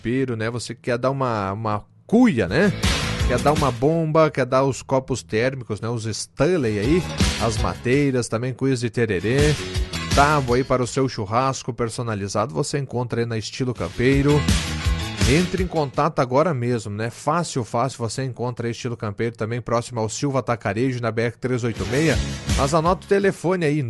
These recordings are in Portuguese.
desespero, né? Você quer dar uma cuia, né? Quer dar uma bomba, quer dar os copos térmicos, né? Os Stanley aí, as mateiras, também cuias de tererê. Tábua aí para o seu churrasco personalizado, você encontra aí na Estilo Campeiro. Entre em contato agora mesmo, né? Fácil, você encontra aí Estilo Campeiro também próximo ao Silva Atacarejo, na BR-386. Mas anota o telefone aí,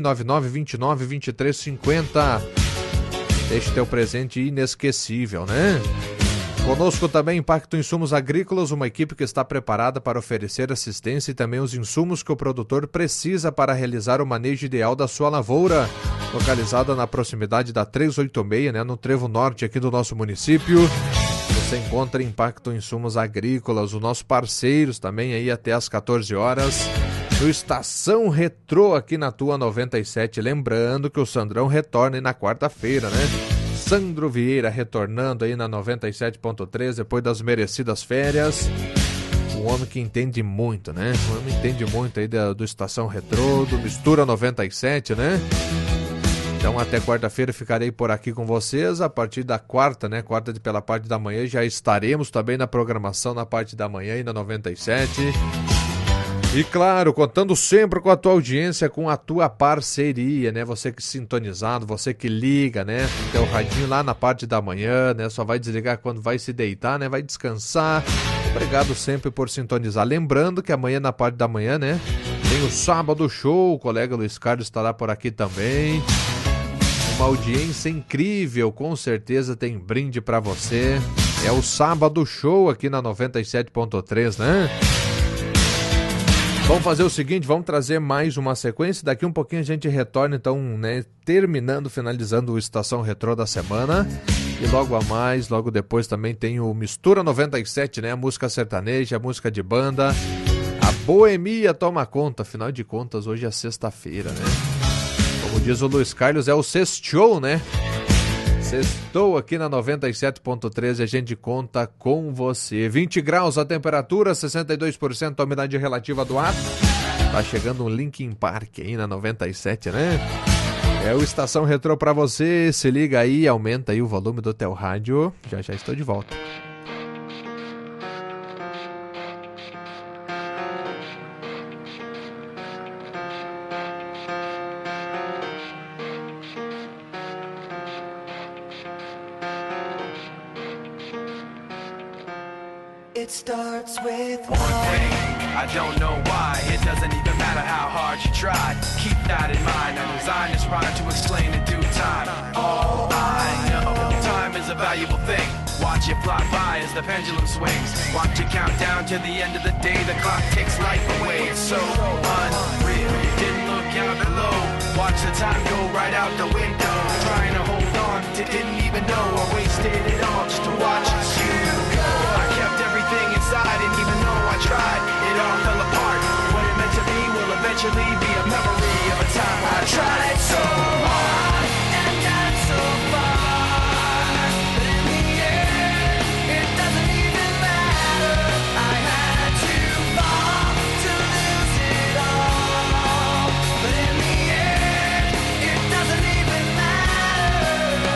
999-29-2350. Deixe teu presente inesquecível, né? Conosco também Impacto Insumos Agrícolas, uma equipe que está preparada para oferecer assistência e também os insumos que o produtor precisa para realizar o manejo ideal da sua lavoura. Localizada na proximidade da 386, né, no Trevo Norte aqui do nosso município. Você encontra Impacto Insumos Agrícolas, os nossos parceiros também aí até às 14 horas. No Estação Retrô aqui na tua 97. Lembrando que o Sandrão retorna aí na quarta-feira, né? Sandro Vieira retornando aí na 97.3 depois das merecidas férias. Um homem que entende muito, né? Um homem que entende muito aí do Estação Retrô, do Mistura 97, né? Então até quarta-feira ficarei por aqui com vocês. A partir da quarta, né? Quarta pela parte da manhã já estaremos também na programação na parte da manhã aí na 97. E claro, contando sempre com a tua audiência, com a tua parceria, né? Você que sintonizado, você que liga, né? Teu radinho lá na parte da manhã, né? Só vai desligar quando vai se deitar, né? Vai descansar. Obrigado sempre por sintonizar. Lembrando que amanhã na parte da manhã, né? Tem o Sábado Show, o colega Luiz Carlos estará por aqui também. Uma audiência incrível, com certeza tem brinde pra você. É o Sábado Show aqui na 97.3, né? Vamos fazer o seguinte, vamos trazer mais uma sequência. Daqui um pouquinho a gente retorna, então, né, finalizando o Estação Retrô da semana. E logo a mais, logo depois também tem o Mistura 97, né? A música sertaneja, a música de banda. A boemia toma conta, afinal de contas, hoje é sexta-feira, né? Como diz o Luiz Carlos, é o sextou, né? Sextou aqui na 97.13, a gente conta com você. 20 graus a temperatura, 62% a umidade relativa do ar. Tá chegando um Linkin Park aí na 97, né? É o Estação Retrô pra você. Se liga aí, aumenta aí o volume do teu rádio. Já estou de volta. It starts with one thing, I don't know why. It doesn't even matter how hard you try. Keep that in mind, I designed this rhyme to explain in due time. All I know, time is a valuable thing. Watch it fly by as the pendulum swings. Watch it count down to the end of the day. The clock takes life away, it's so unreal. Didn't look out below, watch the time go right out the window. Trying to hold on to didn't even know I wasted it all just to watch you go. I kept everything inside and even though I tried, it all fell apart. What it meant to be will eventually be a memory of a time I tried so hard and got so far. But in the end, it doesn't even matter. I had to fall to lose it all. But in the end, it doesn't even matter.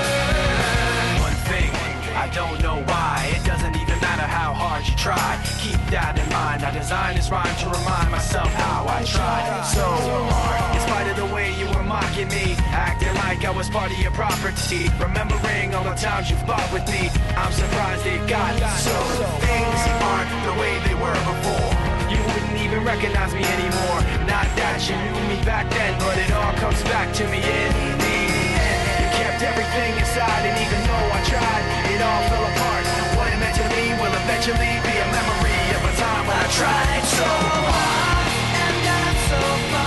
One thing, I don't know why. It doesn't even matter how hard you try. Keep that in mind. I designed this rhyme to remind myself how I tried so hard. In spite of the way you were mocking me, acting like I was part of your property. Remembering all the times you fought with me, I'm surprised it got so. Things aren't the way they were before. You wouldn't even recognize me anymore. Not that you knew me back then, but it all comes back to me in the end. You kept everything inside, and even though I tried, it all fell apart. What it meant to me will eventually be a memory of a time when I tried so hard and got so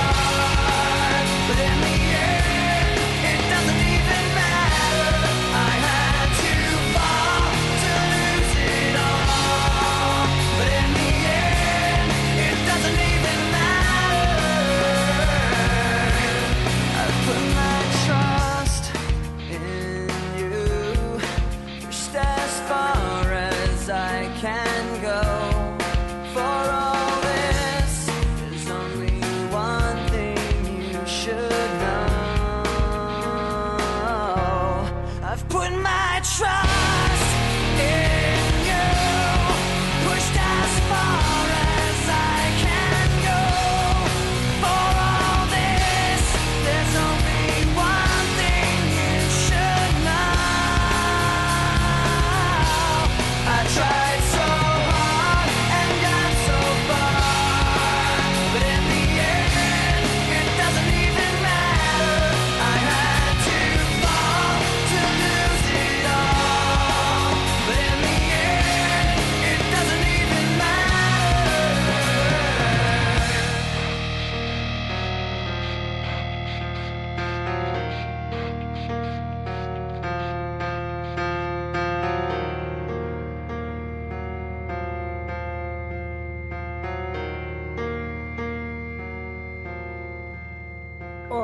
far. But in the end, it doesn't even matter. I had to fall to lose it all. But in the end, it doesn't even matter. I put my trust in you. Just as far as I can go. For all this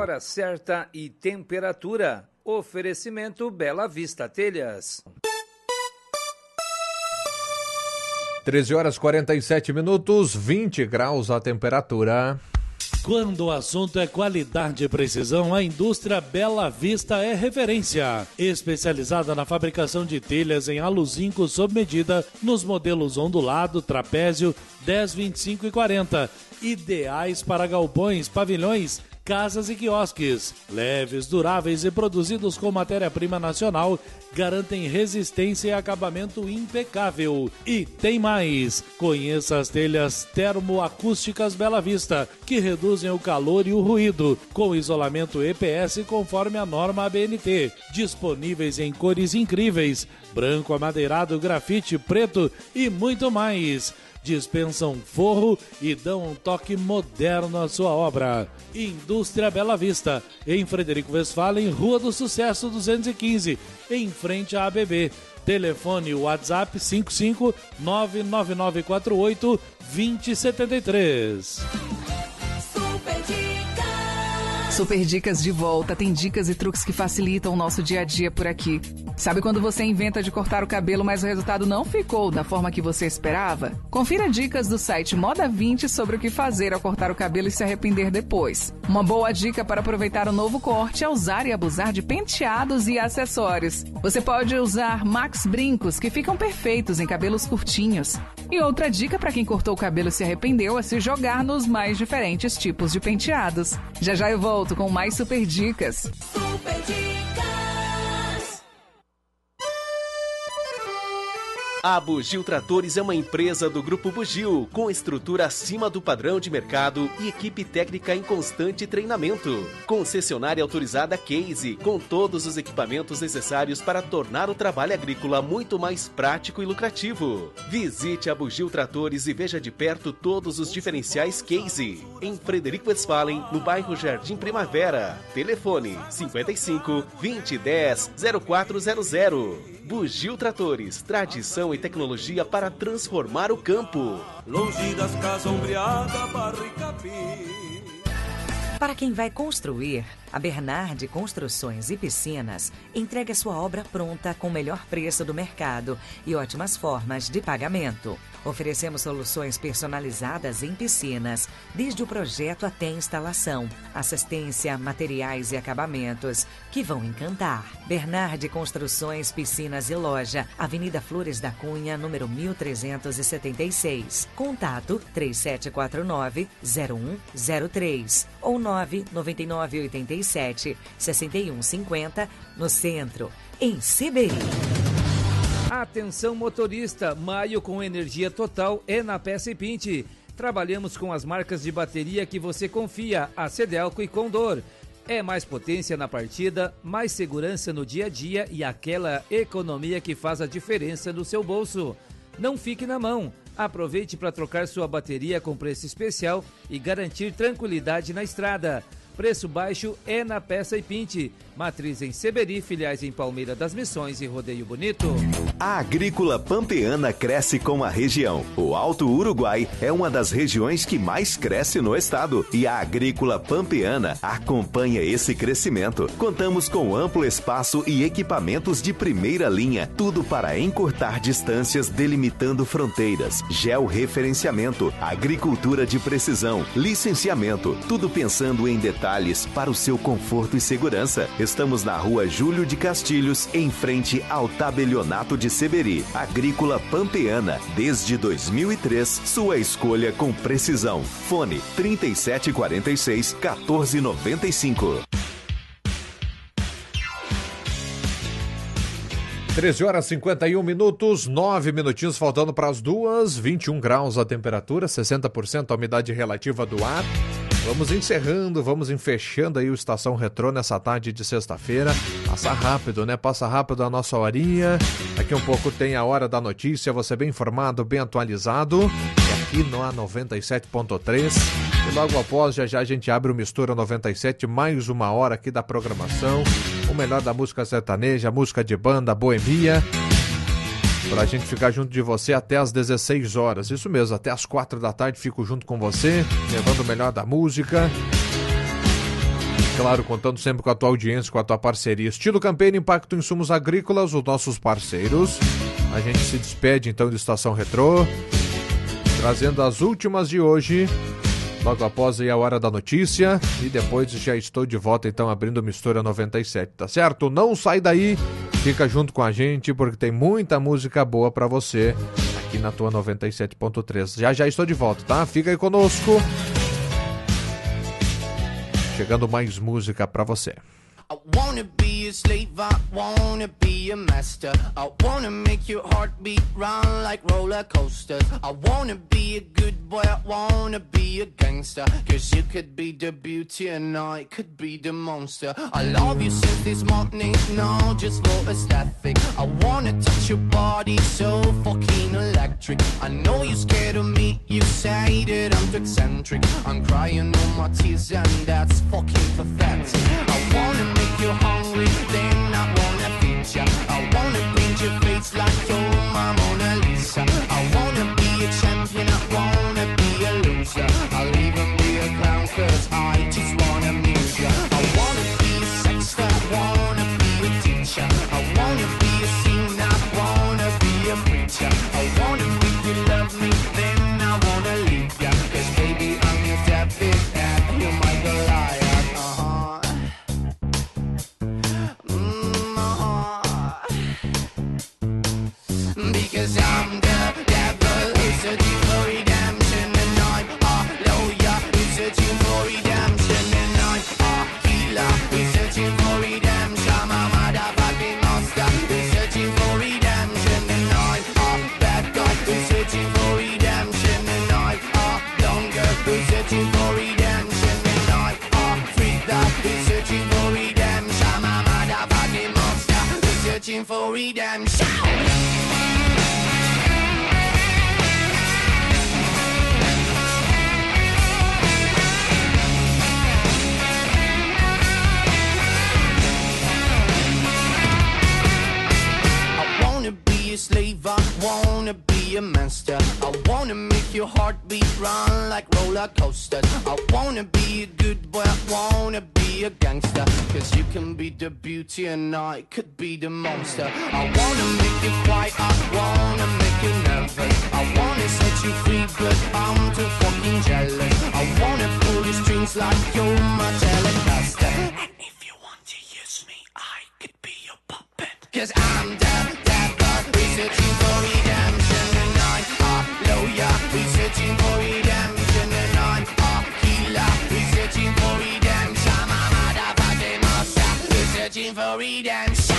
hora certa e temperatura. Oferecimento Bela Vista Telhas. 13 horas 47 minutos, 20 graus a temperatura. Quando o assunto é qualidade e precisão, a indústria Bela Vista é referência. Especializada na fabricação de telhas em aluzinco sob medida, nos modelos ondulado, trapézio, 10, 25 e 40. Ideais para galpões, pavilhões, casas e quiosques. Leves, duráveis e produzidos com matéria-prima nacional, garantem resistência e acabamento impecável. E tem mais! Conheça as telhas termoacústicas Bela Vista, que reduzem o calor e o ruído, com isolamento EPS conforme a norma ABNT. Disponíveis em cores incríveis: branco, amadeirado, grafite, preto e muito mais. Dispensam forro e dão um toque moderno à sua obra. Indústria Bela Vista, em Frederico Westphalen, Rua do Sucesso 215, em frente à ABB. Telefone WhatsApp 55999482073. Super Dicas de volta. Tem dicas e truques que facilitam o nosso dia a dia por aqui. Sabe quando você inventa de cortar o cabelo, mas o resultado não ficou da forma que você esperava? Confira dicas do site Moda 20 sobre o que fazer ao cortar o cabelo e se arrepender depois. Uma boa dica para aproveitar o novo corte é usar e abusar de penteados e acessórios. Você pode usar Max Brincos, que ficam perfeitos em cabelos curtinhos. E outra dica para quem cortou o cabelo e se arrependeu é se jogar nos mais diferentes tipos de penteados. Já já eu volto com mais Super Dicas. Super Dicas. A Bugio Tratores é uma empresa do Grupo Bugio, com estrutura acima do padrão de mercado e equipe técnica em constante treinamento. Concessionária autorizada Case, com todos os equipamentos necessários para tornar o trabalho agrícola muito mais prático e lucrativo. Visite a Bugio Tratores e veja de perto todos os diferenciais Case, em Frederico Westphalen, no bairro Jardim Primavera. Telefone 55 2010 0400. Bugio Tratores, tradição e tecnologia para transformar o campo. Longe das casas ombreadas, barro e capim. Para quem vai construir, a Bernardi Construções e Piscinas entrega sua obra pronta com o melhor preço do mercado e ótimas formas de pagamento. Oferecemos soluções personalizadas em piscinas, desde o projeto até a instalação, assistência, materiais e acabamentos que vão encantar. Bernardi Construções, Piscinas e Loja, Avenida Flores da Cunha, número 1376. Contato 3749-0103 ou 99987-6150 no centro, em Seberi. Atenção motorista, maio com energia total é na Peça e Pinte. Trabalhamos com as marcas de bateria que você confia, a Cedelco e Condor. É mais potência na partida, mais segurança no dia a dia e aquela economia que faz a diferença no seu bolso. Não fique na mão. Aproveite para trocar sua bateria com preço especial e garantir tranquilidade na estrada. Preço baixo é na Peça e Pinte. Matriz em Seberi, filiais em Palmeira das Missões e Rodeio Bonito. A agrícola pampeana cresce com a região. O Alto Uruguai é uma das regiões que mais cresce no estado e a agrícola pampeana acompanha esse crescimento. Contamos com amplo espaço e equipamentos de primeira linha, tudo para encurtar distâncias, delimitando fronteiras, georreferenciamento, agricultura de precisão, licenciamento, tudo pensando em detalhes para o seu conforto e segurança. Estamos na Rua Júlio de Castilhos, em frente ao Tabelionato de Seberi. Agrícola Pampeana, desde 2003, sua escolha com precisão. Fone 3746-1495. 13 horas e 51 minutos, 9 minutinhos faltando para as 2, 21 graus a temperatura, 60% a umidade relativa do ar. Vamos encerrando, vamos fechando aí o Estação Retrô nessa tarde de sexta-feira. Passa rápido, né? Passa rápido a nossa horinha. Daqui um pouco tem a Hora da Notícia, você bem informado, bem atualizado. E aqui no A97.3. E logo após, já a gente abre o Mistura 97, mais uma hora aqui da programação. O melhor da música sertaneja, música de banda, boemia. Pra gente ficar junto de você até às 16 horas. Isso mesmo, até às 4 da tarde fico junto com você, levando o melhor da música. Claro, contando sempre com a tua audiência, com a tua parceria. Estilo Campeiro, Impacto Insumos Agrícolas, os nossos parceiros. A gente se despede então de Estação Retrô, trazendo as últimas de hoje, logo após aí a hora da notícia, e depois já estou de volta então abrindo Mistura 97, tá certo? Não sai daí, fica junto com a gente porque tem muita música boa pra você aqui na tua 97.3. Já estou de volta, tá? Fica aí conosco. Chegando mais música pra você. I wanna be a slave, I wanna be a master. I wanna make your heartbeat run like roller coasters. I wanna be a good boy, I wanna be a gangster. Cause you could be the beauty and I could be the monster. I love you since this morning, no, just for aesthetic. I wanna touch your body so fucking electric. I know you're scared of me, you say that I'm too eccentric. I'm crying all my tears and that's fucking pathetic. I wanna make you hungry, then I wanna feed ya. I wanna paint your face like you're my Mona Lisa. I wanna be a champion, I wanna be a loser. I'll even be a clown cause I just wanna amuse ya. I wanna be a sexter, I wanna be a teacher. I wanna be a singer, I wanna be a preacher. I wanna make you love me, then I wanna leave ya. Cause baby I'm your David and you're my Goliath. Because I'm the devil who's searching for redemption, and I'm a lawyer who's searching for redemption, and I'm a healer who's searching for redemption. I'm a motherfucking monster who's searching for redemption, and I'm a bad guy who's searching for redemption, and I'm a dumb girl who's searching for redemption, and I'm a freak that who's searching for redemption. I'm a motherfucking monster who's searching for redemption. Slave, I wanna be a master. I wanna make your heartbeat run like roller coasters. I wanna be a good boy, I wanna be a gangster. Cause you can be the beauty and I could be the monster. I wanna make you quiet, I wanna make you nervous. I wanna set you free but I'm too fucking jealous. I wanna pull your strings like you're my Telecaster. And if you want to use me, I could be your puppet. Cause I'm the searching for redemption, and I'm a lawyer who's searching for redemption, and I'm a healer who's searching for redemption. I'm a motherfucking monster who's searching for redemption.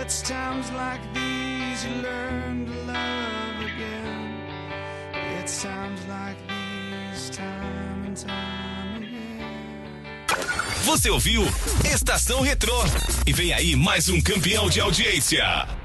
It's times like these you learn to love again. It's times like these, time and time again. Você ouviu Estação Retrô. E vem aí mais um campeão de audiência.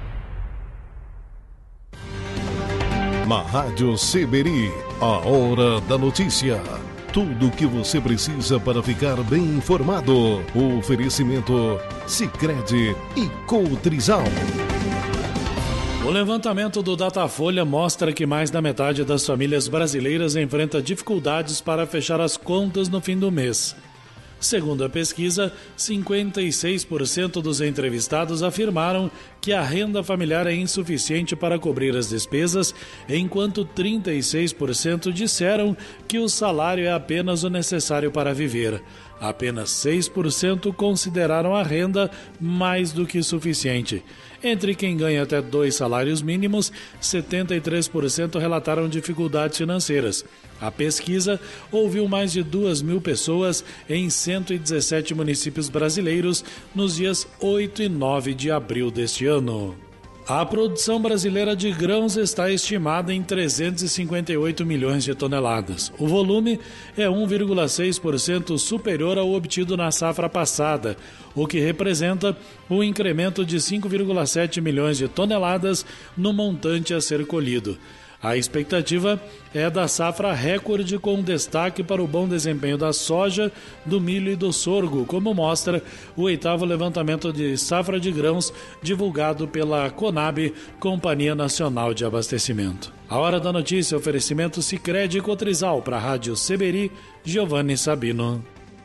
Na Rádio Seberi, a hora da notícia. Tudo o que você precisa para ficar bem informado. O oferecimento Sicredi e Cotrizal. O levantamento do Datafolha mostra que mais da metade das famílias brasileiras enfrenta dificuldades para fechar as contas no fim do mês. Segundo a pesquisa, 56% dos entrevistados afirmaram que a renda familiar é insuficiente para cobrir as despesas, enquanto 36% disseram que o salário é apenas o necessário para viver. Apenas 6% consideraram a renda mais do que suficiente. Entre quem ganha até 2 salários mínimos, 73% relataram dificuldades financeiras. A pesquisa ouviu mais de 2.000 pessoas em 117 municípios brasileiros nos dias 8 e 9 de abril deste ano. A produção brasileira de grãos está estimada em 358 milhões de toneladas. O volume é 1,6% superior ao obtido na safra passada, o que representa um incremento de 5,7 milhões de toneladas no montante a ser colhido. A expectativa é da safra recorde, com destaque para o bom desempenho da soja, do milho e do sorgo, como mostra o 8º levantamento de safra de grãos divulgado pela Conab, Companhia Nacional de Abastecimento. A hora da notícia, oferecimento Sicredi e Cotrizal para a Rádio Seberi, Giovanni Sabino.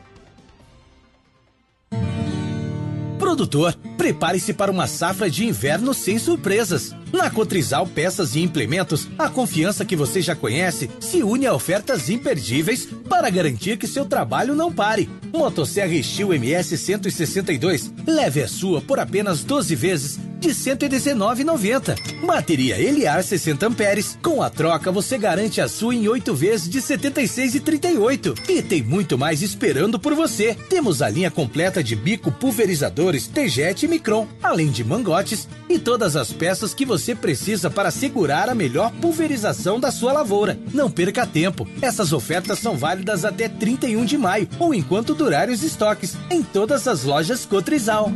Produtor, prepare-se para uma safra de inverno sem surpresas. Na Cotrizal Peças e Implementos, a confiança que você já conhece se une a ofertas imperdíveis para garantir que seu trabalho não pare. Motosserra Steel MS 162, leve a sua por apenas 12 vezes de R$ 119,90. Bateria Eliar 60 amperes, com a troca você garante a sua em 8 vezes de R$ 76,38. E tem muito mais esperando por você. Temos a linha completa de bico pulverizadores T-Jet e Micron, além de mangotes e todas as peças que você precisa para segurar a melhor pulverização da sua lavoura. Não perca tempo. Essas ofertas são válidas até 31 de maio ou enquanto durarem os estoques em todas as lojas Cotrizal.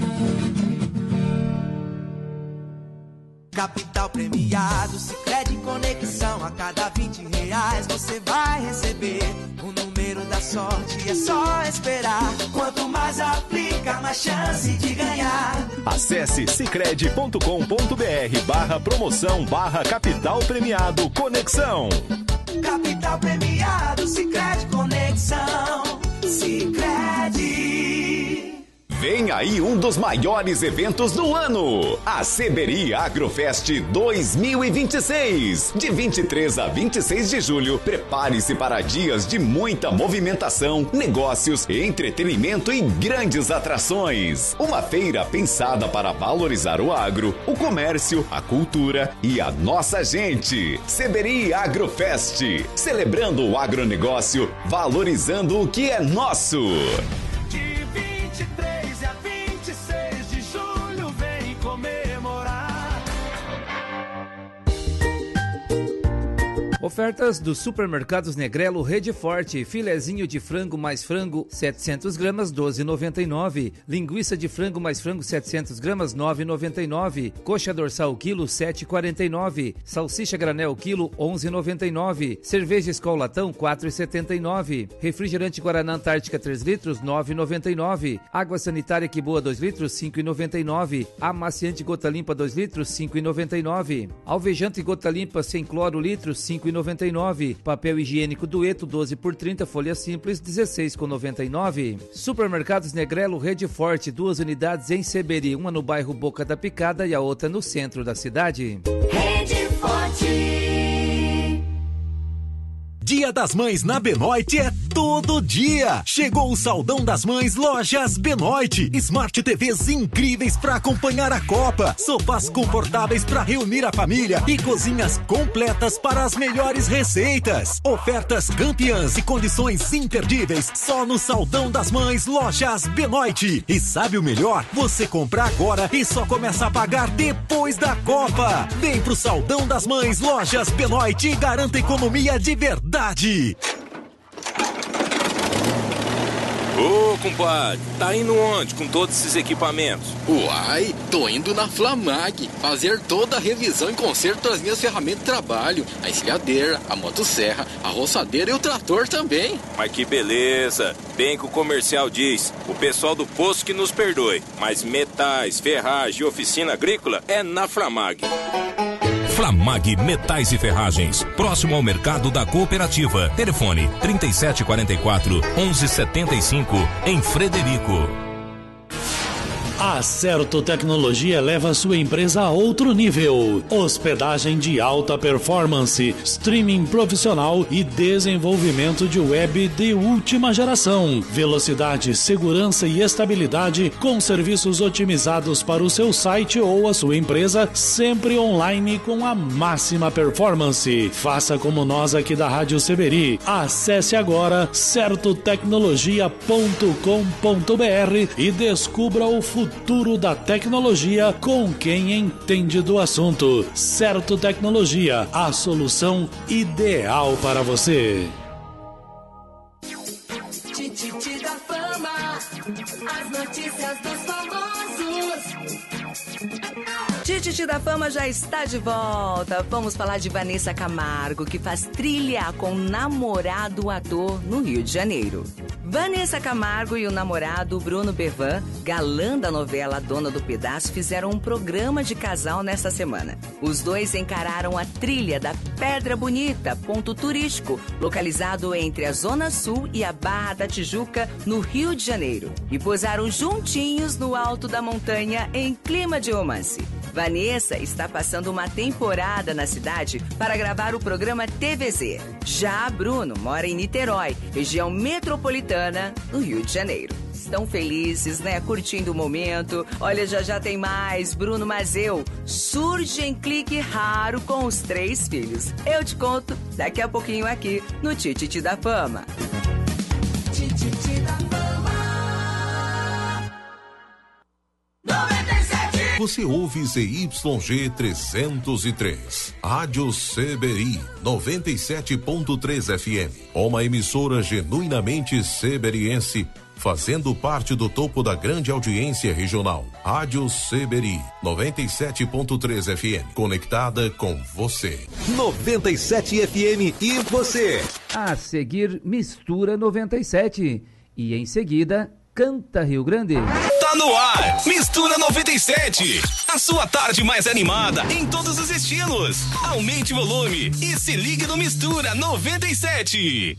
Capital premiado, Sicredi Conexão. A cada R$20 você vai receber o número da sorte, é só esperar. Quanto mais aplica, mais chance de ganhar. Acesse sicredi.com.br/promoção/capital premiado Conexão. Capital premiado, Sicredi Conexão. Sicredi. Vem aí um dos maiores eventos do ano, a Seberi Agrofest 2026. De 23 a 26 de julho, prepare-se para dias de muita movimentação, negócios, entretenimento e grandes atrações. Uma feira pensada para valorizar o agro, o comércio, a cultura e a nossa gente. Seberi Agrofest, celebrando o agronegócio, valorizando o que é nosso. Ofertas dos supermercados Negrelo Rede Forte. Filezinho de frango mais frango 700 gramas 12,99. Linguiça de frango mais frango 700 gramas 9,99. Coxa dorsal quilo 7,49. Salsicha granel quilo 11,99. Cerveja Skol latão 4,79. Refrigerante Guaraná Antártica 3 litros 9,99. Água sanitária Que Boa 2 litros 5,99. Amaciante Gota Limpa 2 litros 5,99. Alvejante Gota Limpa sem cloro litros 5,99. Papel higiênico Dueto 12 por 30, folha simples 16,99. Supermercados Negrelo Rede Forte, 2 unidades em Seberi, uma no bairro Boca da Picada e a outra no centro da cidade. Rede Forte. Dia das Mães na Benoit é todo dia. Chegou o Saldão das Mães Lojas Benoit. Smart TVs incríveis para acompanhar a Copa, sofás confortáveis para reunir a família e cozinhas completas para as melhores receitas. Ofertas campeãs e condições imperdíveis só no Saldão das Mães Lojas Benoit. E sabe o melhor? Você compra agora e só começa a pagar depois da Copa. Vem pro Saldão das Mães Lojas Benoit e garanta economia de verdade. Ô, compadre, tá indo onde com todos esses equipamentos? Uai, tô indo na Flamag fazer toda a revisão e conserto das minhas ferramentas de trabalho. A encilhadeira, a motosserra, a roçadeira e o trator também. Mas que beleza! Bem que o comercial diz, o pessoal do posto que nos perdoe, mas metais, ferragem e oficina agrícola é na Flamag. Flamag Metais e Ferragens, próximo ao mercado da cooperativa. Telefone 3744-1175, em Frederico. A Certo Tecnologia leva sua empresa a outro nível. Hospedagem de alta performance, streaming profissional e desenvolvimento de web de última geração. Velocidade, segurança e estabilidade com serviços otimizados para o seu site ou a sua empresa, sempre online com a máxima performance. Faça como nós aqui da Rádio Seberi. Acesse agora certotecnologia.com.br e descubra o futuro da tecnologia com quem entende do assunto. Certo Tecnologia, a solução ideal para você. Tititi da Fama, as notícias dos famosos. Tititi da Fama já está de volta. Vamos falar de Vanessa Camargo, que faz trilha com o namorado ator no Rio de Janeiro. Vanessa Camargo e o namorado Bruno Bevan, galã da novela Dona do Pedaço, fizeram um programa de casal nesta semana. Os dois encararam a trilha da Pedra Bonita, ponto turístico, localizado entre a Zona Sul e a Barra da Tijuca, no Rio de Janeiro, e posaram juntinhos no alto da montanha em clima de romance. Vanessa está passando uma temporada na cidade para gravar o programa TVZ. Já Bruno mora em Niterói, região metropolitana, no Rio de Janeiro. Estão felizes, né? Curtindo o momento. Olha, já tem mais. Bruno Mazeu surge em clique raro com os 3 filhos. Eu te conto daqui a pouquinho aqui no Tititi da Fama. Tititi da Fama. Você ouve ZYG 303, Rádio Seberi 97.3 FM, uma emissora genuinamente seberiense, fazendo parte do topo da grande audiência regional. Rádio Seberi 97.3 FM, conectada com você. 97 FM e você. A seguir, Mistura 97 e em seguida, Canta Rio Grande. Tá no ar, Mistura 97. A sua tarde mais animada em todos os estilos. Aumente o volume e se ligue no Mistura 97.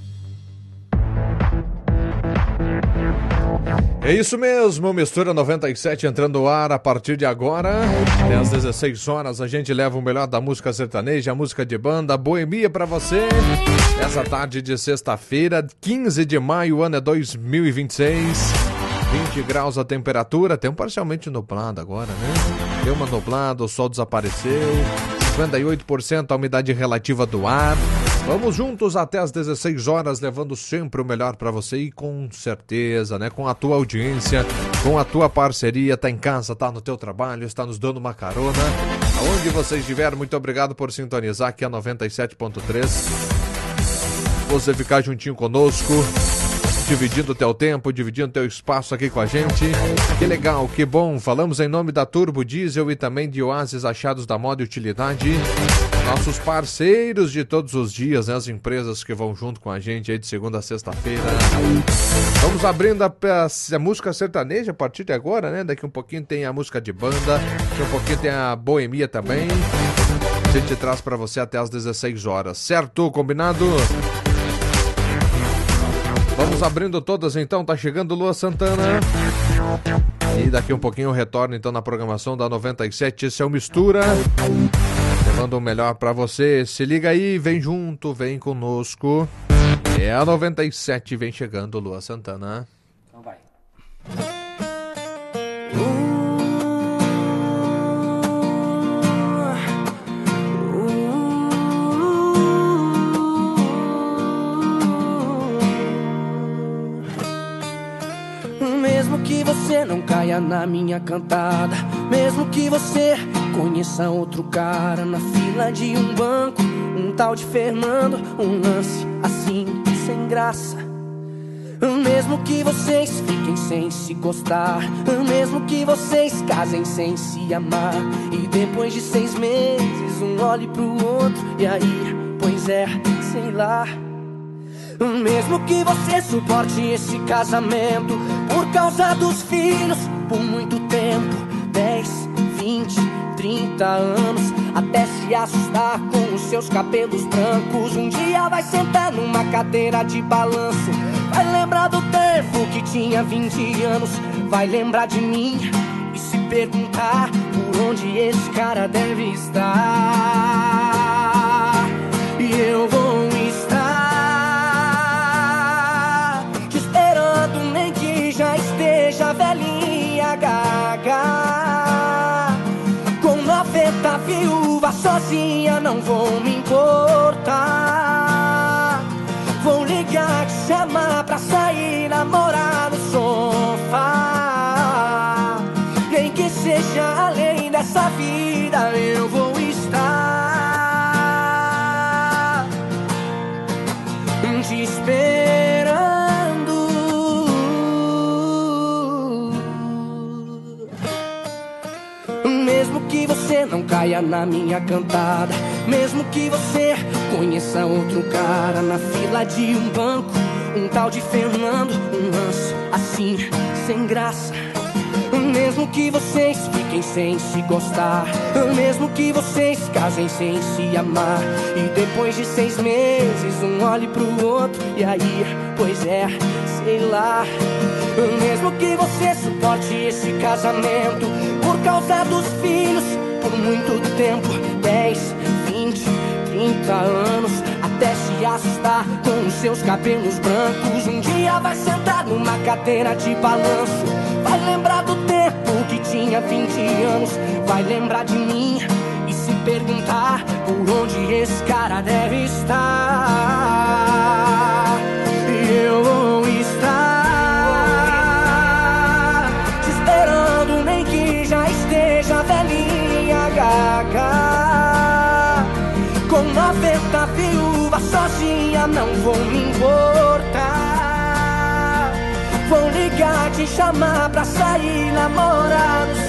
É isso mesmo, Mistura 97 entrando no ar a partir de agora. Até às 16 horas a gente leva o melhor da música sertaneja, a música de banda, boemia pra você. Essa tarde de sexta-feira, 15 de maio, o ano é 2026. 20 graus a temperatura, tempo parcialmente nublado agora, né? Deu uma nublada, o sol desapareceu. 58% a umidade relativa do ar. Vamos juntos até as 16 horas, levando sempre o melhor para você e com certeza, né? Com a tua audiência, com a tua parceria, tá em casa, tá no teu trabalho, está nos dando uma carona. Aonde você estiver, muito obrigado por sintonizar aqui a 97.3. Você ficar juntinho conosco, dividindo o teu tempo, dividindo o teu espaço aqui com a gente. Que legal, que bom. Falamos em nome da Turbo Diesel e também de Oasis Achados da Moda e Utilidade. Nossos parceiros de todos os dias, né? As empresas que vão junto com a gente aí de segunda a sexta-feira. Vamos abrindo a música sertaneja a partir de agora, né? Daqui um pouquinho tem a música de banda, daqui um pouquinho tem a boemia também. A gente traz pra você até as 16 horas, certo? Combinado? Vamos abrindo todas então, tá chegando Lua Santana. E daqui um pouquinho eu retorno então na programação da 97, esse é o Mistura. Levando o melhor pra você, se liga aí, vem junto, vem conosco. É a 97, vem chegando Lua Santana. Então vai. Mesmo que você não caia na minha cantada, mesmo que você conheça outro cara na fila de um banco, um tal de Fernando, um lance assim, sem graça. Mesmo que vocês fiquem sem se gostar, mesmo que vocês casem sem se amar, e depois de 6 meses um olhe pro outro, e aí, pois é, sei lá. Mesmo que você suporte esse casamento por causa dos filhos por muito tempo, 10, 20, 30 anos, até se assustar com os seus cabelos brancos, um dia vai sentar numa cadeira de balanço, vai lembrar do tempo que tinha 20 anos, vai lembrar de mim e se perguntar por onde esse cara deve estar. E eu vou estar te esperando, nem que já esteja velhinha gaga, com 90 viúvas sozinha, não vou me importar. Vou ligar, te chamar pra sair, namorar no sofá, nem que seja além dessa vida, eu vou estar te esperando. Mesmo que você não caia na minha cantada, mesmo que você conheça outro cara na fila de um banco, um tal de Fernando, um lance assim, sem graça. Mesmo que vocês fiquem sem se gostar, mesmo que vocês casem sem se amar, e depois de 6 meses um olhe pro outro, e aí, pois é, sei lá. Mesmo que você suporte esse casamento por causa dos filhos por muito tempo, 10, 20, 30 anos, até se assustar com os seus cabelos brancos, um dia vai sentar numa cadeira de balanço, vai lembrar do tempo que tinha 20 anos, vai lembrar de mim e se perguntar por onde esse cara deve estar. E eu vou estar te esperando, nem que já esteja velhinha gaga, com 90 viúvas sozinha, não vou me importar. Vou ligar, te chamar pra sair, namorar no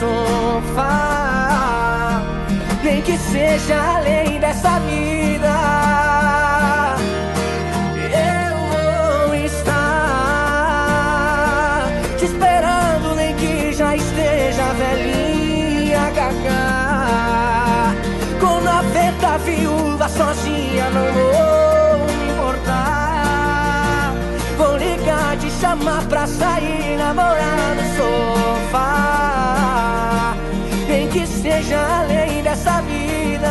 sofá, nem que seja além dessa vida, eu vou estar te esperando, nem que já esteja velhinha gaga, com 90 viúvas sozinha, não vou me importar. Vou ligar, te chamar pra sair, namorar no sofá, nem que seja além dessa vida,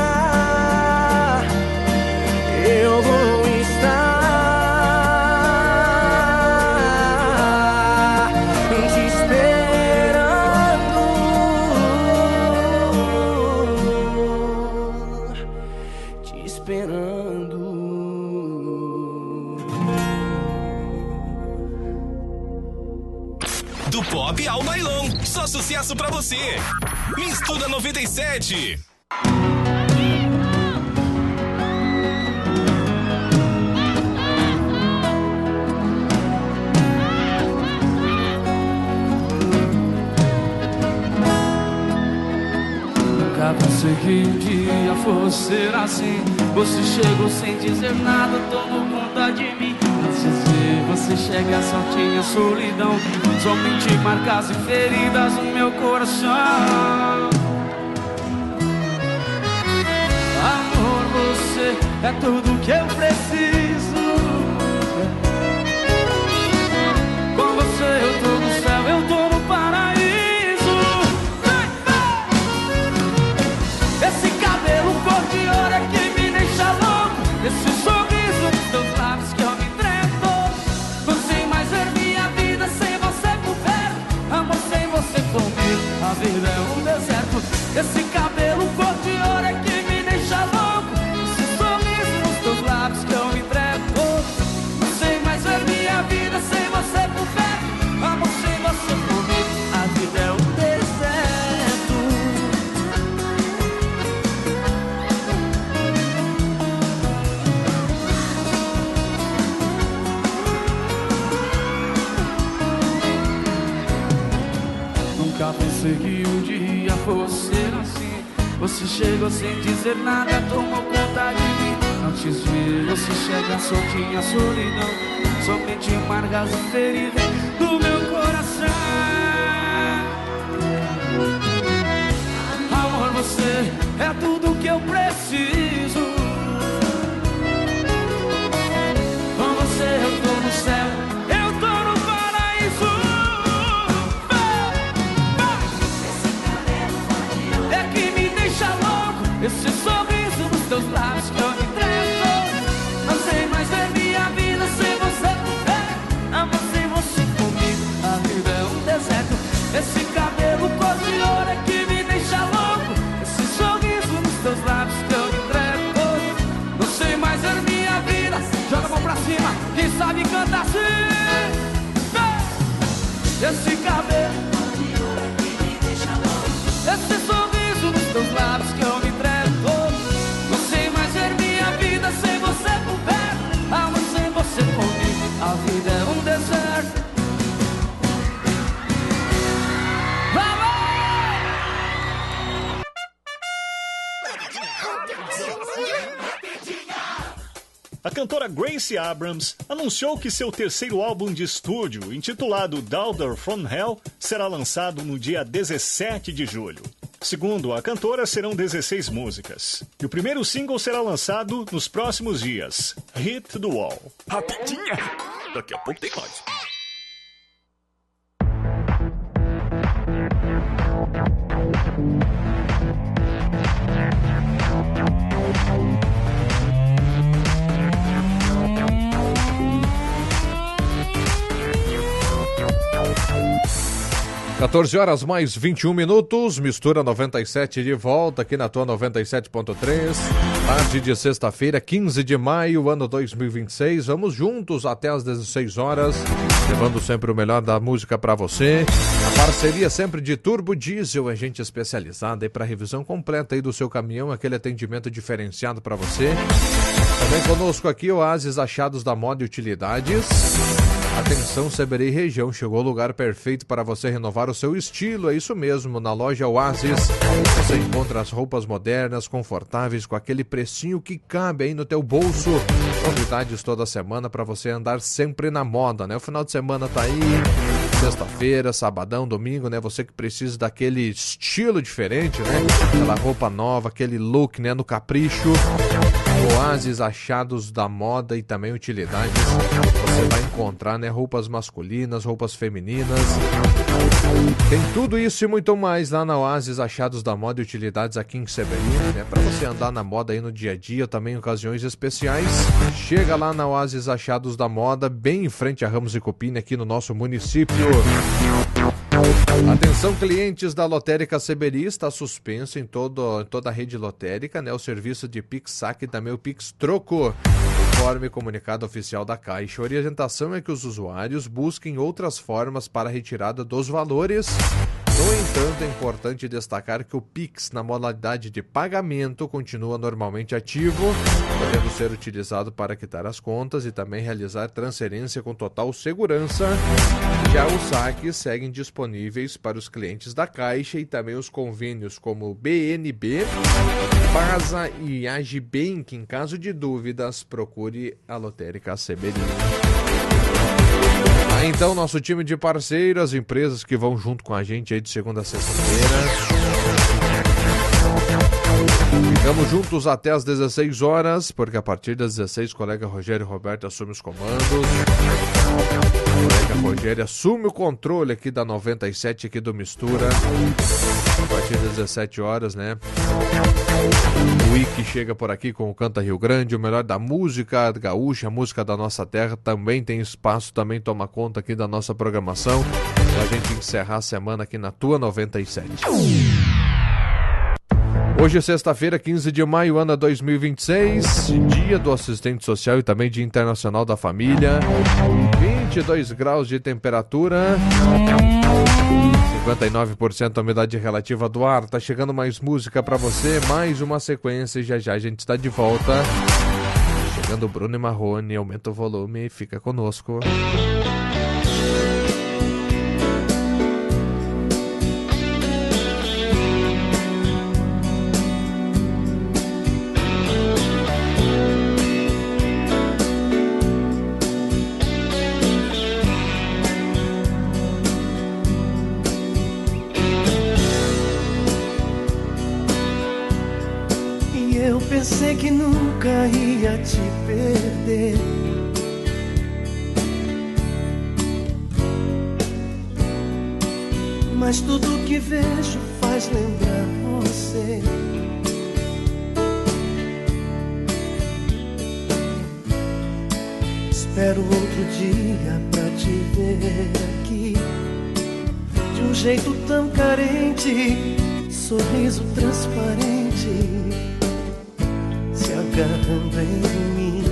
eu vou estar te esperando, te esperando. Do pop ao nylon, só sucesso pra você. Mistura 97. Nunca pensei que um dia fosse ser assim. Você chegou sem dizer nada, tomou conta de mim. Antes de você chegar só tinha solidão, somente marcas e feridas no meu coração. Amor, você é tudo que eu preciso. Com você eu tô no céu, eu tô no paraíso. Esse cabelo cor de ouro é que me deixa louco. Esse sorriso dos teus lábios que eu me entrego. assim. Você chegou sem dizer nada, tomou conta de mim. Antes de ver você chegar soltinha, solidão, somente amargas e feridas do meu coração. Amor, você é tudo que eu preciso. Com você eu tô no céu, eu tô no paraíso. É que me deixa louco esse sorriso nos teus lábios que eu me entrego. Não sei mais ver minha vida sem você. Amo sem você comigo, a vida é um deserto. Esse cabelo cor de ouro é que me deixa louco. Esse sorriso nos teus lábios que eu me entrego. Não sei mais ver minha vida. Joga a mão pra cima, quem sabe canta assim. Esse cabelo cor de ouro é que me deixa louco. Esse sorriso nos teus lábios que eu me entrego. Não sei mais ver minha vida sem você por perto. Amo sem você comigo, a vida é um deserto. A cantora Gracie Abrams anunciou que seu terceiro álbum de estúdio, intitulado Daughter from Hell, será lançado no dia 17 de julho. Segundo a cantora, serão 16 músicas. E o primeiro single será lançado nos próximos dias, Hit the Wall. Rapidinha! Daqui a pouco tem mais. Quatorze horas mais 21 minutos, Mistura 97 de volta aqui na tua 97.3, tarde de sexta-feira, 15 de maio, ano 2026. Vamos juntos até às 16 horas, levando sempre o melhor da música para você. A parceria sempre de Turbo Diesel, agente especializada aí para revisão completa aí do seu caminhão, aquele atendimento diferenciado para você. Também conosco aqui Oasis Achados da Moda e Utilidades. Atenção, Seberi região, chegou o lugar perfeito para você renovar o seu estilo, é isso mesmo, na loja Oasis você encontra as roupas modernas, confortáveis, com aquele precinho que cabe aí no teu bolso, novidades toda semana para você andar sempre na moda, né? O final de semana tá aí, sexta-feira, sabadão, domingo, né? Você que precisa daquele estilo diferente, né? Aquela roupa nova, aquele look, né? No capricho. Oasis Achados da Moda e também Utilidades. Você vai encontrar, né, roupas masculinas, roupas femininas. Tem tudo isso e muito mais lá na Oasis Achados da Moda e Utilidades aqui em Seberi, né? Para você andar na moda aí no dia a dia, também em ocasiões especiais. Chega lá na Oasis Achados da Moda, bem em frente a Ramos e Cupim, aqui no nosso município. Atenção, clientes da Lotérica Seberi, está suspenso em toda a rede lotérica, né? O serviço de Pix Saque e também o Pix Troco, conforme comunicado oficial da Caixa. A orientação é que os usuários busquem outras formas para a retirada dos valores. No entanto, é importante destacar que o Pix, na modalidade de pagamento, continua normalmente ativo, podendo ser utilizado para quitar as contas e também realizar transferência com total segurança. Já os saques seguem disponíveis para os clientes da Caixa e também os convênios como BNB, Pasa e Agibank. Em caso de dúvidas, procure a Lotérica Seberi. Então, nosso time de parceiros, empresas que vão junto com a gente aí de segunda a sexta-feira. Ficamos juntos até às 16 horas, porque a partir das 16, o colega Rogério Roberto assume os comandos. O colega Rogério assume o controle aqui da 97, aqui do Mistura. A partir das 17 horas, né? O Wiki chega por aqui com o Canta Rio Grande, o melhor da música gaúcha, a música da nossa terra. Também tem espaço, também toma conta aqui da nossa programação, pra gente encerrar a semana aqui na tua 97. Hoje é sexta-feira, 15 de maio, ano 2026, dia do assistente social e também dia internacional da família. 22 graus de temperatura, 59% a umidade relativa do ar. Tá chegando mais música pra você, mais uma sequência e já já a gente está de volta. Chegando Bruno e Marrone, aumenta o volume, fica conosco. Eu pensei que nunca ia te perder. Mas tudo que vejo faz lembrar você. Espero outro dia pra te ver aqui, de um jeito tão carente, sorriso transparente, se agarrando em mim.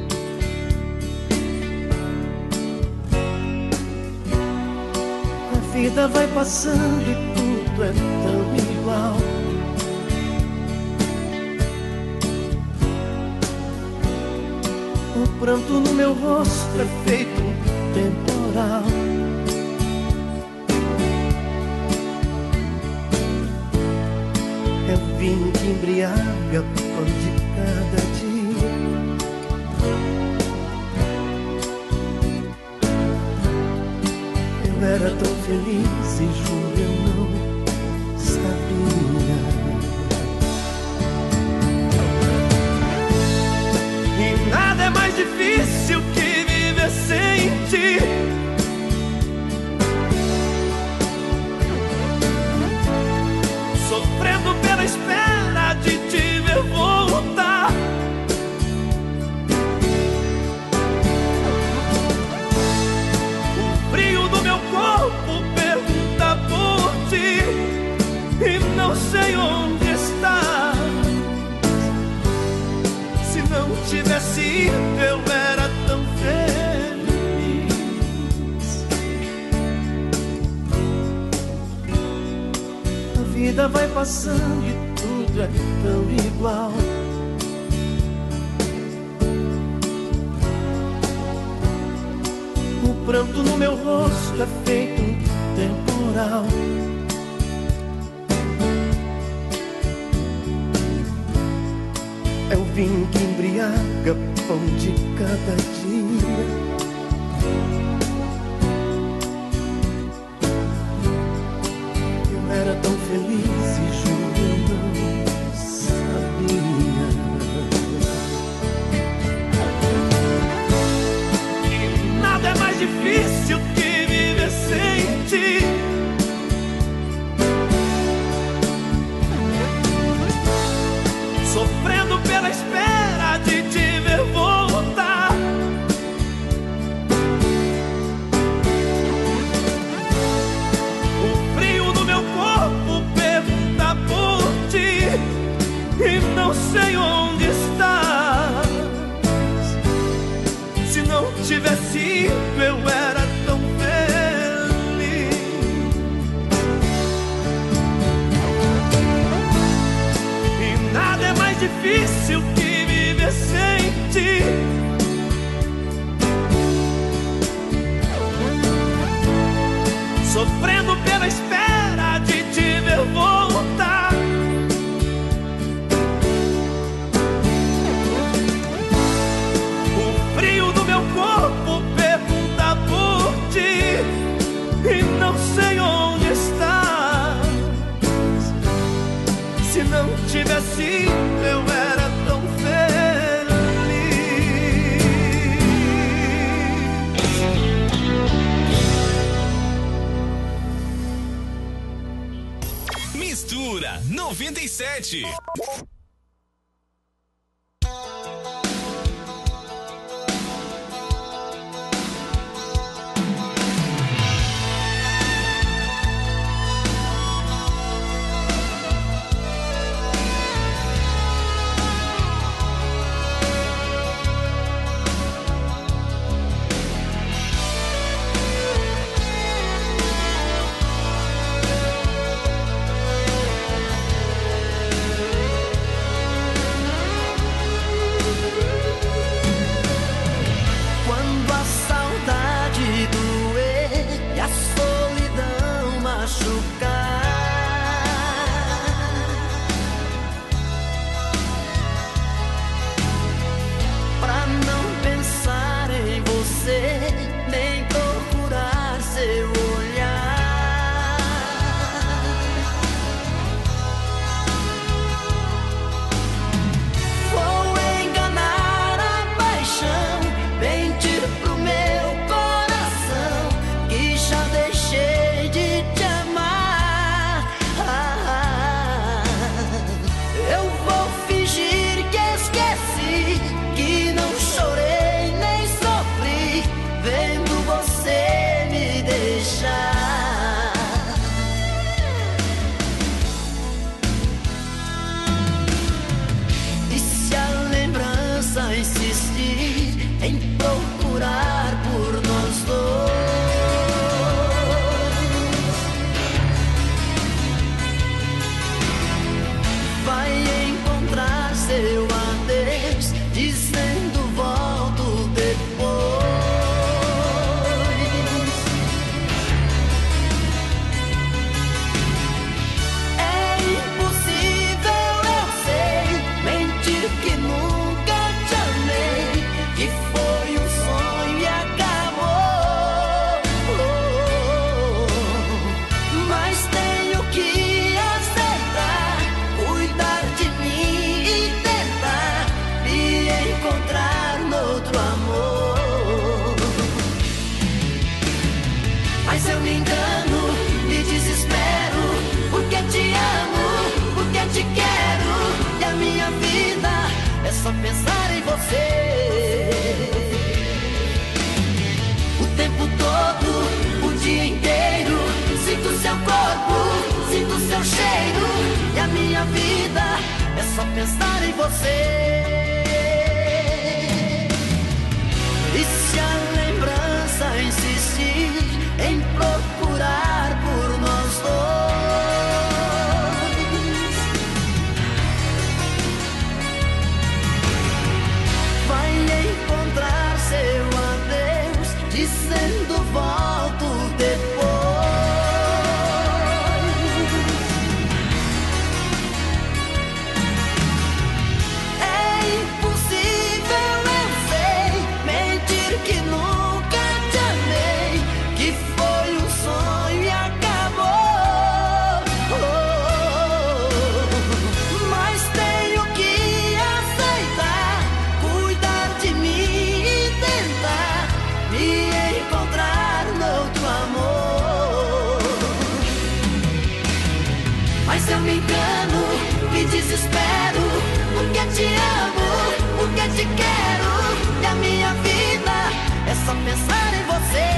A vida vai passando e tudo é tão igual. O pranto no meu rosto é feito um temporal. É o vinho que embriaga o pão de cada dia. Eu era tão feliz e juro eu não sabia. E nada é mais difícil que viver sem ti. Sofrendo pela espera de te ver voltar. O frio do meu corpo pergunta por ti e não sei onde está. Se não tivesse ido eu era tão feliz. A vida vai passando e tudo é tão igual. O pranto no meu rosto é feito um temporal. É o vinho que embriaga o pão de cada dia. Eu era tão feliz e juro eu não sabia. E nada é mais difícil que viver sem ti. Sofrendo pela espera de te ver voltar. O frio no meu corpo pergunta por ti e não sei onde estás. Se não tivesse ido eu era tão feliz. E nada é mais difícil que viver sem ti. Sofrendo pela espera de te ver voltar. O frio do meu corpo pergunta por ti e não sei onde estás. Se não tivesse ido eu era tão feliz. Mistura 97. pensar em você. O tempo todo, o dia inteiro, sinto seu corpo, sinto seu cheiro. E a minha vida é só pensar em você. E se a lembrança insistir em procurar por nós dois, vai encontrar seu adeus dizendo volto depois. É impossível, eu sei, mentir que nunca te amei, que foi um sonho e acabou. Mas tenho que aceitar, cuidar de mim e tentar me encontrar noutro amor. Mas eu me engano, me desespero, porque te amo, porque te quero. E a minha vida é só pensar em você.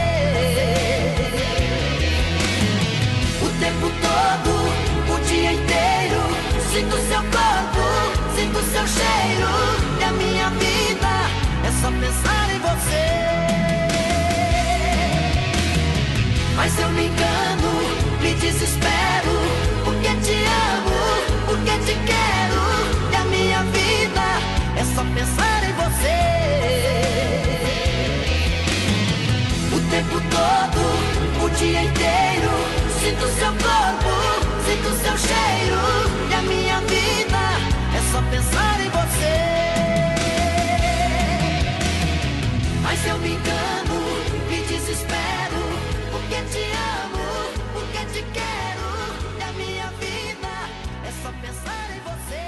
O tempo todo, o dia inteiro, sinto seu corpo, sinto seu cheiro. E a minha vida é só pensar em você. Mas eu me engano, me desespero, porque te amo, porque te quero. E a minha vida é só pensar em você. O tempo todo, o dia inteiro, sinto seu corpo, sinto seu cheiro. E a minha vida é só pensar em você. Mas eu me engano, me desespero, porque te amo, porque te quero. E a minha vida é só pensar em você.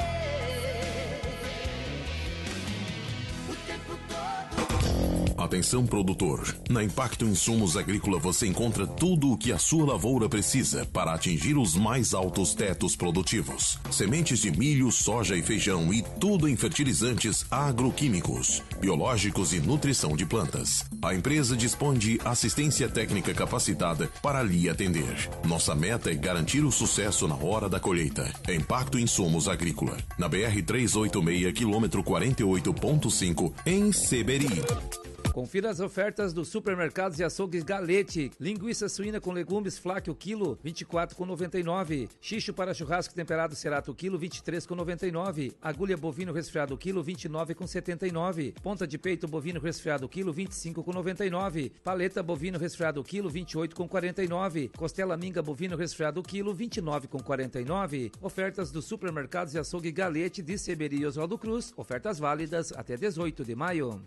O tempo todo. Atenção, produtor. Na Impacto Insumos Agrícola você encontra tudo o que a sua lavoura precisa para atingir os mais altos tetos produtivos. Sementes de milho, soja e feijão e tudo em fertilizantes agroquímicos, biológicos e nutrição de plantas. A empresa dispõe de assistência técnica capacitada para lhe atender. Nossa meta é garantir o sucesso na hora da colheita. Impacto Insumos Agrícola. Na BR 386, quilômetro 48.5, em Seberi. Confira as ofertas dos supermercados e açougues Galete. Linguiça suína com legumes Flaque o quilo, 24,99. Xixo para churrasco temperado Cerato o quilo, 23,99. Agulha bovino resfriado o quilo, 29,79. Ponta de peito bovino resfriado o quilo, 25,99. Paleta bovino resfriado o quilo, 28,49. Costela minga bovino resfriado o quilo, 29,49. Ofertas dos supermercados e açougue Galete de Seberi e Oswaldo Cruz. Ofertas válidas até 18 de maio.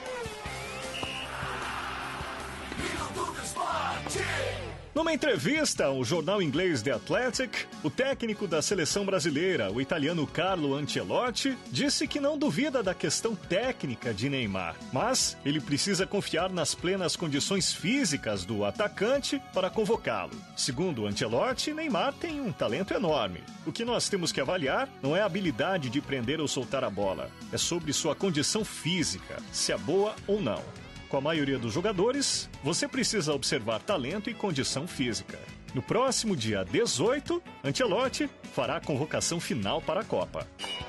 Numa entrevista ao jornal inglês The Athletic, o técnico da seleção brasileira, o italiano Carlo Ancelotti, disse que não duvida da questão técnica de Neymar, mas ele precisa confiar nas plenas condições físicas do atacante para convocá-lo. Segundo Ancelotti, Neymar tem um talento enorme. O que nós temos que avaliar não é a habilidade de prender ou soltar a bola, é sobre sua condição física, se é boa ou não. Com a maioria dos jogadores, você precisa observar talento e condição física. No próximo dia 18, Ancelotti fará a convocação final para a Copa.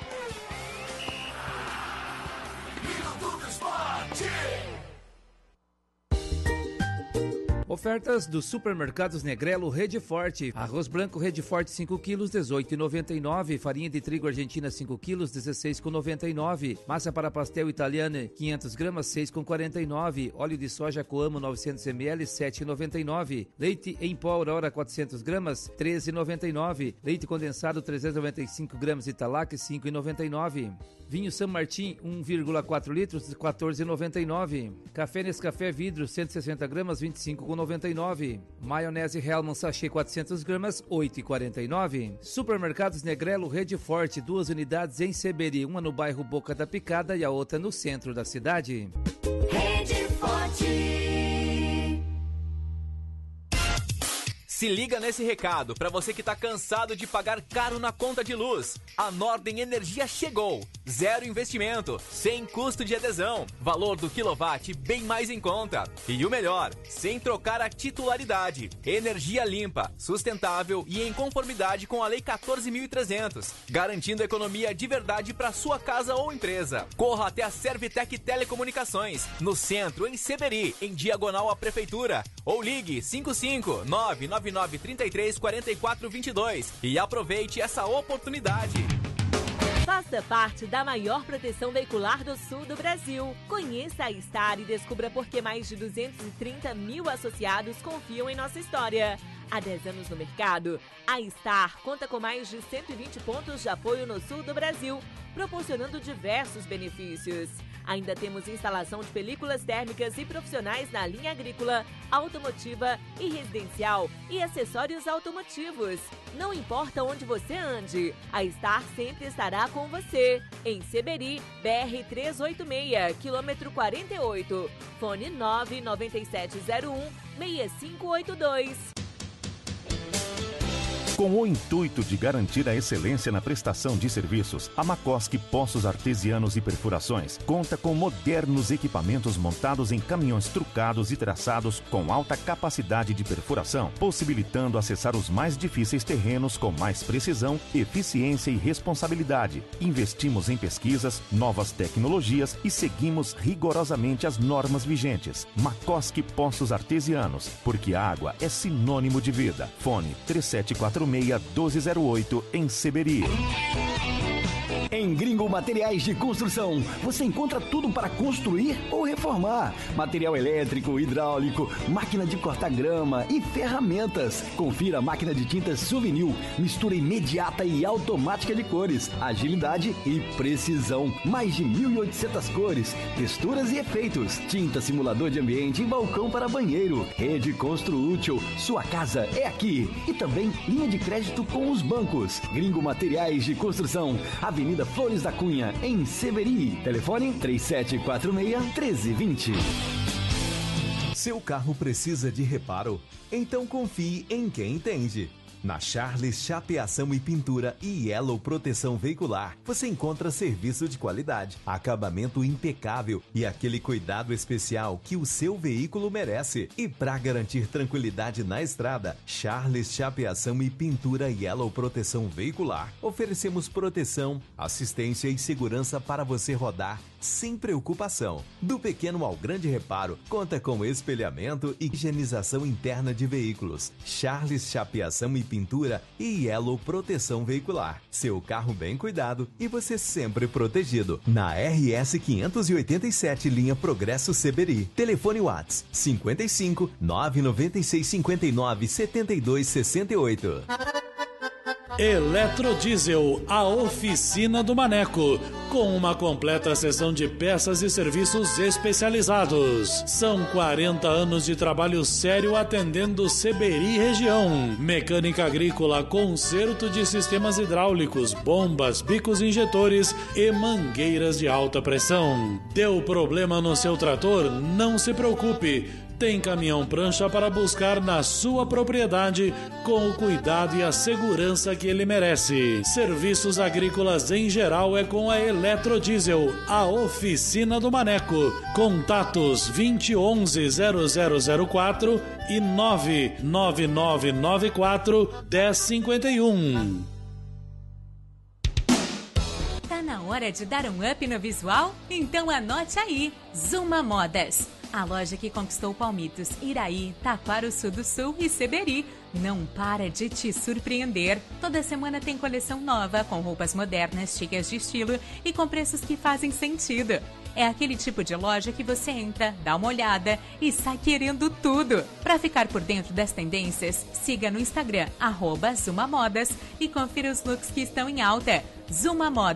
Ofertas dos supermercados Negrelo Rede Forte. Arroz branco Rede Forte 5 quilos, 18,99. Farinha de trigo argentina 5 quilos, 16,99. Massa para pastel italiana 500 gramas, 6,49. Óleo de soja Coamo 900 ml, 7,99. Leite em pó Aurora 400 gramas, 13,99. Leite condensado 395 gramas Italac, 5,99. Vinho San Martin 1,4 litros, 14,99. Café Nescafé vidro 160 gramas, 25,99. Maionese Hellmann sachê 400 gramas, 8,49. Supermercados Negrelo Rede Forte, 2 unidades em Seberi, uma no bairro Boca da Picada e a outra no centro da cidade. Rede Forte. Se liga nesse recado para você que tá cansado de pagar caro na conta de luz. A Nordem Energia chegou. 0 investimento, sem custo de adesão. Valor do quilowatt bem mais em conta. E o melhor, sem trocar a titularidade. Energia limpa, sustentável e em conformidade com a Lei 14.300. Garantindo economia de verdade para sua casa ou empresa. Corra até a Servitec Telecomunicações, no centro, em Seberi, em diagonal à Prefeitura. Ou ligue 55999334422 e aproveite essa oportunidade. Faça parte da maior proteção veicular do sul do Brasil. Conheça a Star e descubra por que mais de 230 mil associados confiam em nossa história. Há 10 anos no mercado, a Star conta com mais de 120 pontos de apoio no sul do Brasil, proporcionando diversos benefícios. Ainda temos instalação de películas térmicas e profissionais na linha agrícola, automotiva e residencial e acessórios automotivos. Não importa onde você ande, a Star sempre estará com você. Em Seberi, BR 386, quilômetro 48. Fone 99701-6582. Com o intuito de garantir a excelência na prestação de serviços, a Macoski Poços Artesianos e Perfurações conta com modernos equipamentos montados em caminhões trucados e traçados com alta capacidade de perfuração, possibilitando acessar os mais difíceis terrenos com mais precisão, eficiência e responsabilidade. Investimos em pesquisas, novas tecnologias e seguimos rigorosamente as normas vigentes. Macoski Poços Artesianos, porque a água é sinônimo de vida. Fone 3746-1208 em Seberi. Em Gringo Materiais de Construção, você encontra tudo para construir ou reformar. Material elétrico, hidráulico, máquina de cortar grama e ferramentas. Confira a máquina de tintas Souvenir, mistura imediata e automática de cores, agilidade e precisão. Mais de 1.800 cores, texturas e efeitos. Tinta simulador de ambiente e balcão para banheiro. Rede Construútil, sua casa é aqui. E também linha de crédito com os bancos. Gringo Materiais de Construção, Avenida Flores da Cunha, em Seberi. Telefone 3746-1320. Seu carro precisa de reparo? Então confie em quem entende. Na Charles Chapeação e Pintura e Yellow Proteção Veicular, você encontra serviço de qualidade, acabamento impecável e aquele cuidado especial que o seu veículo merece. E para garantir tranquilidade na estrada, Charles Chapeação e Pintura e Yellow Proteção Veicular, oferecemos proteção, assistência e segurança para você rodar sem preocupação. Do pequeno ao grande reparo, conta com espelhamento e higienização interna de veículos. Charles Chapeação e Pintura e Yellow Proteção Veicular. Seu carro bem cuidado e você sempre protegido. Na RS 587, linha Progresso Seberi. Telefone WhatsApp 55 996 59 72 68. Eletrodiesel, a oficina do Maneco, com uma completa seção de peças e serviços especializados. São 40 anos de trabalho sério atendendo Seberi e região. Mecânica agrícola, conserto de sistemas hidráulicos, bombas, bicos injetores e mangueiras de alta pressão. Deu problema no seu trator? Não se preocupe. Tem caminhão prancha para buscar na sua propriedade com o cuidado e a segurança que ele merece. Serviços agrícolas em geral é com a Eletrodiesel, a oficina do Maneco. Contatos 2011-0004 e 99994-1051. Tá na hora de dar um up no visual? Então anote aí, Zuma Modas. A loja que conquistou Palmitos, Iraí, Taquaruçu do Sul e Seberi não para de te surpreender. Toda semana tem coleção nova, com roupas modernas, cheias de estilo e com preços que fazem sentido. É aquele tipo de loja que você entra, dá uma olhada e sai querendo tudo. Para ficar por dentro das tendências, siga no Instagram, @Zuma Modas, e confira os looks que estão em alta. Zuma Modas.